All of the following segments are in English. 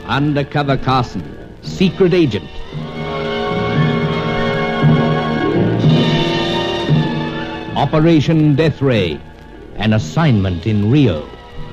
Undercover Carson, secret agent. Operation Death Ray, an assignment in Rio.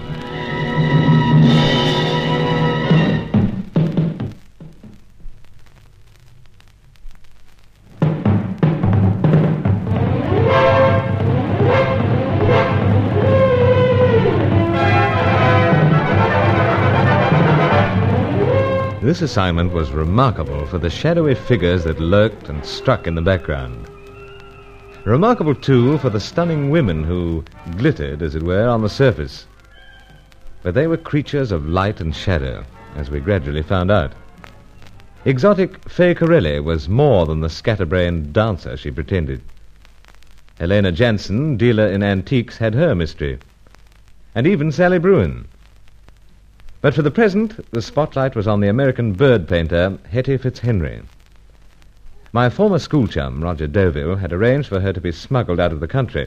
This assignment was remarkable for the shadowy figures that lurked and struck in the background. Remarkable, too, for the stunning women who glittered, as it were, on the surface. But they were creatures of light and shadow, as we gradually found out. Exotic Fay Corelli was more than the scatterbrained dancer she pretended. Helena Jansen, dealer in antiques, had her mystery. And even Sally Bruin. But for the present, the spotlight was on the American bird painter, Hetty Fitzhenry. My former school chum, Roger Deauville, had arranged for her to be smuggled out of the country.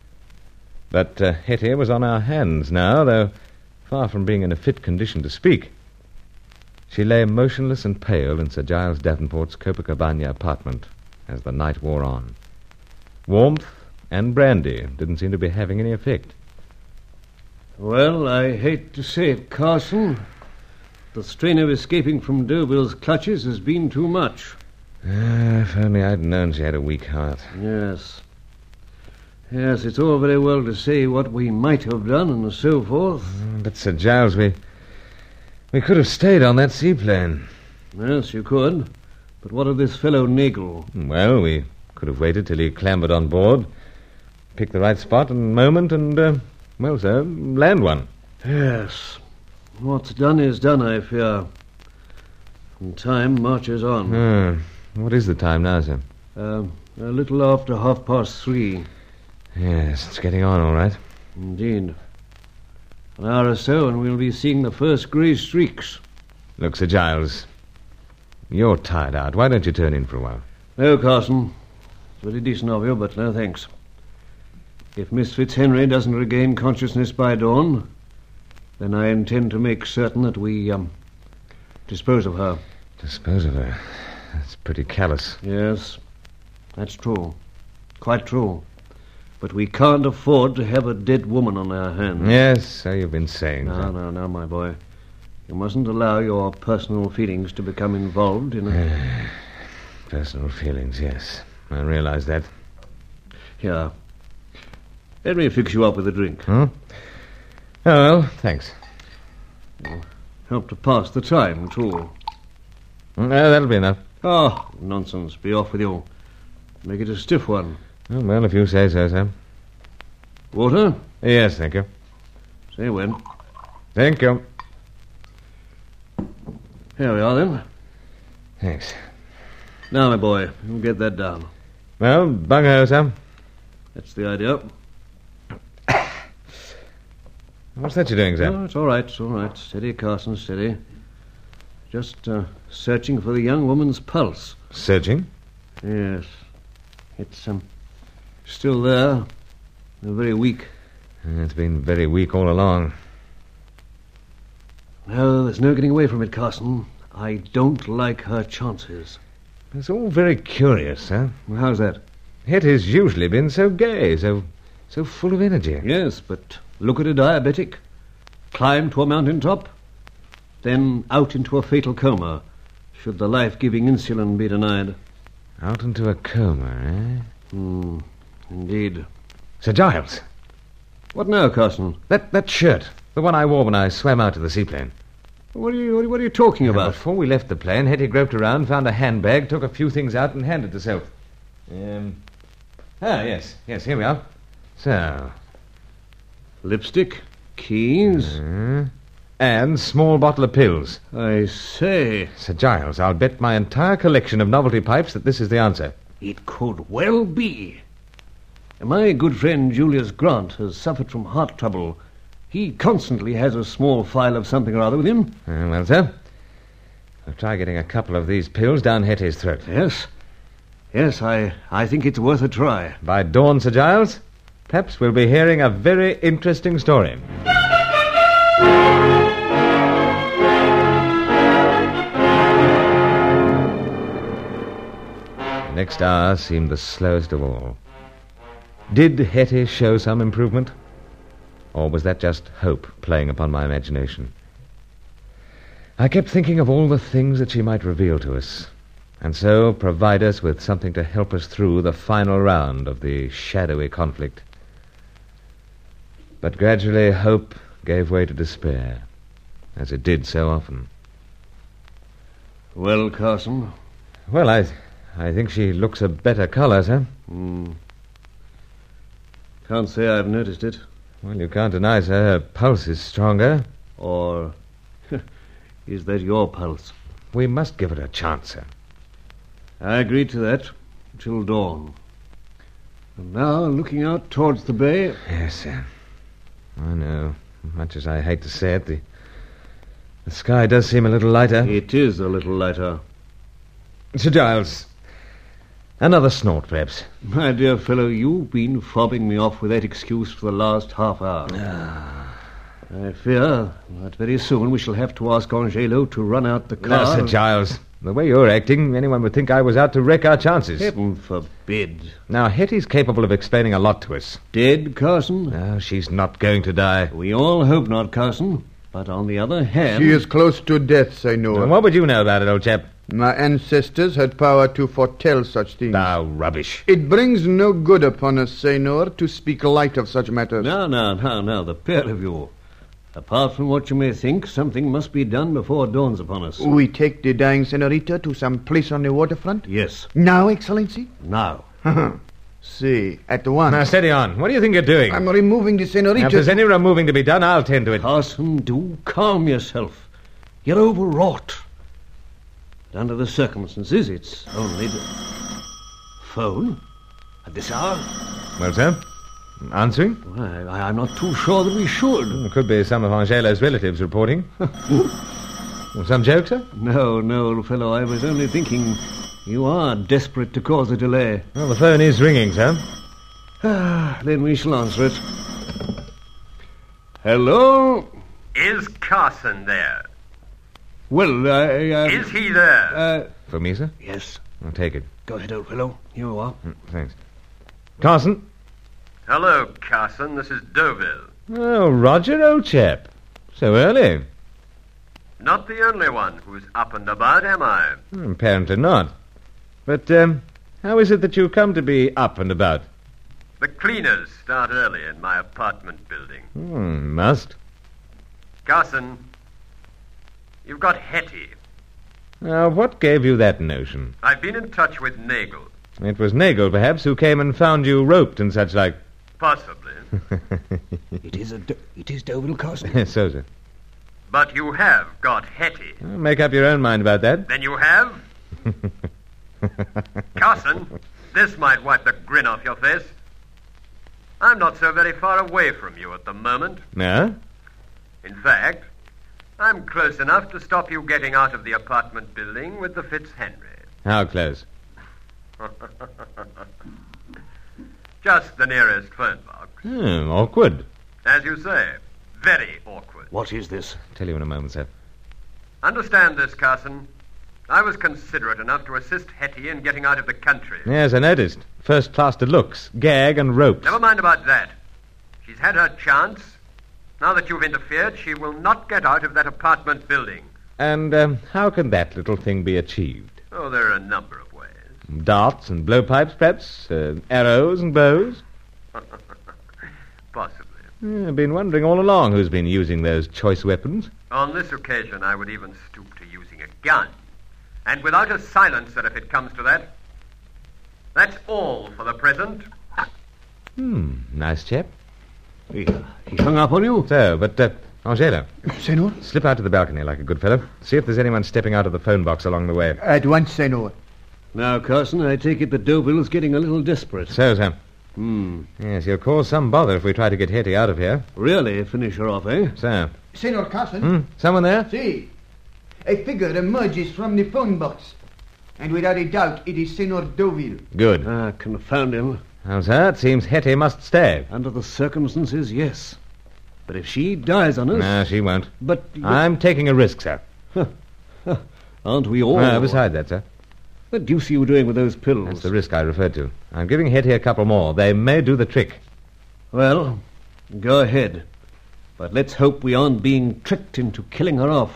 But Hetty was on our hands now, though far from being in a fit condition to speak. She lay motionless and pale in Sir Giles Davenport's Copacabana apartment as the night wore on. Warmth and brandy didn't seem to be having any effect. Well, I hate to say it, Carson. The strain of escaping from Deauville's clutches has been too much. If only I'd known she had a weak heart. Yes. Yes, it's all very well to say what we might have done and so forth. But, Sir Giles, we could have stayed on that seaplane. Yes, you could. But what of this fellow Nagel? Well, we could have waited till he clambered on board, picked the right spot and moment, and, well, sir, land one. Yes. What's done is done, I fear. And time marches on. What is the time now, sir? A little after 3:30. Yes, it's getting on all right. Indeed. An hour or so and we'll be seeing the first grey streaks. Look, Sir Giles, you're tired out. Why don't you turn in for a while? No, Carson. It's very decent of you, but no thanks. If Miss Fitzhenry doesn't regain consciousness by dawn, then I intend to make certain that we, dispose of her. Dispose of her? That's pretty callous. Yes, that's true. Quite true. But we can't afford to have a dead woman on our hands. Yes, so you've been saying. No, my boy. You mustn't allow your personal feelings to become involved in a... Personal feelings, yes. I realize that. Here. Let me fix you up with a drink. Oh, well, thanks. It'll help to pass the time, too. That'll be enough. Oh, nonsense. Be off with you. Make it a stiff one. Oh, well, if you say so, sir. Water? Yes, thank you. Say when. Thank you. Here we are, then. Thanks. Now, my boy, you'll get that down. Well, bung-ho, sir. That's the idea. What's that you're doing, sir? Oh, it's all right, it's all right. Steady, Carson, steady. Just searching for the young woman's pulse. Searching? Yes. It's still there. They're very weak. It's been very weak all along. No, there's no getting away from it, Carson. I don't like her chances. It's all very curious, sir. Well, how's that? Hetty's usually been so gay, so full of energy. Yes, but look at a diabetic. Climb to a mountain top, then out into a fatal coma, should the life-giving insulin be denied. Out into a coma, eh? Indeed. Sir Giles. What now, Carson? That shirt, the one I wore when I swam out to the seaplane. What are you talking about? Before we left the plane, Hetty groped around, found a handbag, took a few things out, and handed it to Self. Yes, here we are. So. Lipstick, keys. And small bottle of pills. I say. Sir Giles, I'll bet my entire collection of novelty pipes that this is the answer. It could well be. My good friend Julius Grant has suffered from heart trouble. He constantly has a small phial of something or other with him. Well, sir, I'll try getting a couple of these pills down Hetty's throat. Yes, I think it's worth a try. By dawn, Sir Giles, perhaps we'll be hearing a very interesting story. The next hour seemed the slowest of all. Did Hetty show some improvement? Or was that just hope playing upon my imagination? I kept thinking of all the things that she might reveal to us, and so provide us with something to help us through the final round of the shadowy conflict. But gradually hope gave way to despair, as it did so often. Well, Carson? Well, I think she looks a better colour, sir. Can't say I've noticed it. Well, you can't deny, sir, her pulse is stronger. Or is that your pulse? We must give it a chance, sir. I agreed to that till dawn. And now, looking out towards the bay... Yes, sir. I know. Much as I hate to say it, the sky does seem a little lighter. It is a little lighter. Sir Giles, another snort, perhaps. My dear fellow, you've been fobbing me off with that excuse for the last half hour. I fear that very soon we shall have to ask Angelo to run out the car. Now, Sir Giles, the way you're acting, anyone would think I was out to wreck our chances. Heaven forbid. Now, Hetty's capable of explaining a lot to us. Dead, Carson? No, she's not going to die. We all hope not, Carson. But on the other hand... She is close to death, Senor. And what would you know about it, old chap? My ancestors had power to foretell such things. Now, rubbish. It brings no good upon us, Senor, to speak light of such matters. Now, the pair of you. Apart from what you may think, something must be done before it dawns upon us. We take the dying senorita to some place on the waterfront? Yes. Now, Excellency? Now. See, at once. Now, steady on. What do you think you're doing? I'm removing the senorita. Now, if there's any removing to be done, I'll tend to it. Carson, do calm yourself. You're overwrought. But under the circumstances, it's only the... Phone? At this hour? Well, sir? Answering? Well, I'm not too sure that we should. It could be some of Angelo's relatives reporting. Some joke, sir? No, old fellow. I was only thinking you are desperate to cause a delay. Well, the phone is ringing, sir. Then we shall answer it. Hello? Is Carson there? Well, Is he there? For me, sir? Yes. I'll take it. Go ahead, old fellow. Here you are. Thanks. Carson? Hello, Carson. This is Deauville. Oh, Roger, old chap. So early. Not the only one who's up and about, am I? Apparently not. But, how is it that you come to be up and about? The cleaners start early in my apartment building. Must. Carson, you've got Hetty. Now, what gave you that notion? I've been in touch with Nagel. It was Nagel, perhaps, who came and found you roped and such like. Possibly. It is Deauville, Carson. Yes, so, sir. But you have got Hetty. Well, make up your own mind about that. Then you have? Carson, this might wipe the grin off your face. I'm not so very far away from you at the moment. No? In fact, I'm close enough to stop you getting out of the apartment building with the Fitzhenry. How close? Just the nearest phone box. Awkward. As you say, very awkward. What is this? Tell you in a moment, sir. Understand this, Carson. I was considerate enough to assist Hetty in getting out of the country. Yes, I noticed. First class to looks, gag and ropes. Never mind about that. She's had her chance. Now that you've interfered, she will not get out of that apartment building. And how can that little thing be achieved? Oh, there are a number of ways. Darts and blowpipes, perhaps? Arrows and bows? Possibly. I've been wondering all along who's been using those choice weapons. On this occasion, I would even stoop to using a gun. And without a silencer, if it comes to that. That's all for the present. Nice chap. He hung up on you? So, but, Angelo, Senor? slip out to the balcony like a good fellow. See if there's anyone stepping out of the phone box along the way. At once, Senor. Now, Carson, I take it that Deauville's getting a little desperate. So, sir. Yes, he'll cause some bother if we try to get Hetty out of here. Really finish her off, eh? So. Senor Carson? Someone there? See. A figure emerges from the phone box. And without a doubt, it is Senor Deauville. Good. Confound him. Well, sir, it seems Hetty must stay. Under the circumstances, yes. But if she dies on us... No, she won't. But... I'm taking a risk, sir. Aren't we all? Besides that, sir, The deuce are you doing with those pills? That's the risk I referred to. I'm giving Hetty a couple more. They may do the trick. Well, go ahead. But let's hope we aren't being tricked into killing her off.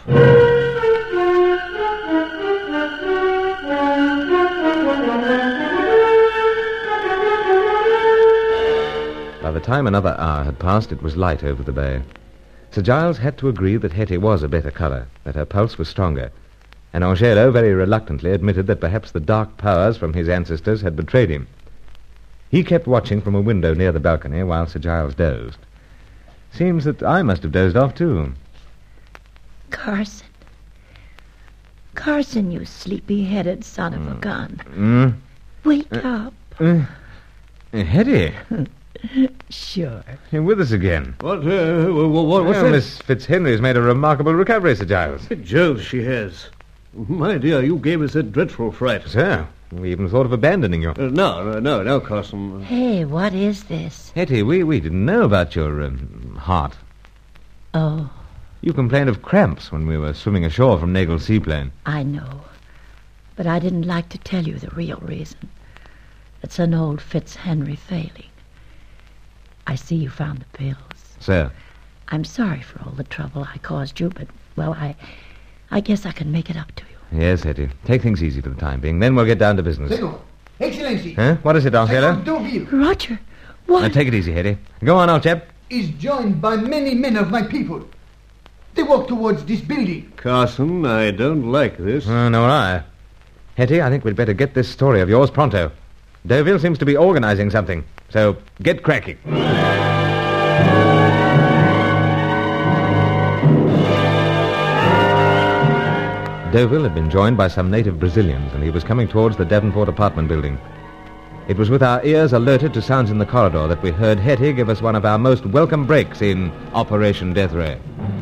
By the time another hour had passed, it was light over the bay. Sir Giles had to agree that Hetty was a better colour, that her pulse was stronger, and Angelo very reluctantly admitted that perhaps the dark powers from his ancestors had betrayed him. He kept watching from a window near the balcony while Sir Giles dozed. Seems that I must have dozed off too. Carson. Carson, you sleepy-headed son of a gun. Wake up. Hetty, Sure. you're with us again. What's Well, that? Miss Fitzhenry's made a remarkable recovery, Sir Giles. Jove, she has. My dear, you gave us a dreadful fright. So, we even thought of abandoning you. No, Carson. Hey, what is this? Hetty, we didn't know about your heart. Oh, You complained of cramps when we were swimming ashore from Nagle Seaplane. I know. But I didn't like to tell you the real reason. It's an old Fitzhenry failing. I see you found the pills. So, I'm sorry for all the trouble I caused you, but, well, I guess I can make it up to you. yes, Hetty, take things easy for the time being. Then we'll get down to business. Senor, Excellency. Huh? What is it, Senor Angelo? Deauville Roger, what? Now, take it easy, Hetty. Go on, old chap. is joined by many men of my people. They walk towards this building. Carson, I don't like this. Nor I. Hetty, I think we'd better get this story of yours pronto. Deauville seems to be organizing something, so get cracking. Deauville had been joined by some native Brazilians, and he was coming towards the Devonport apartment building. It was with our ears alerted to sounds in the corridor that we heard Hetty give us one of our most welcome breaks in Operation Death Ray.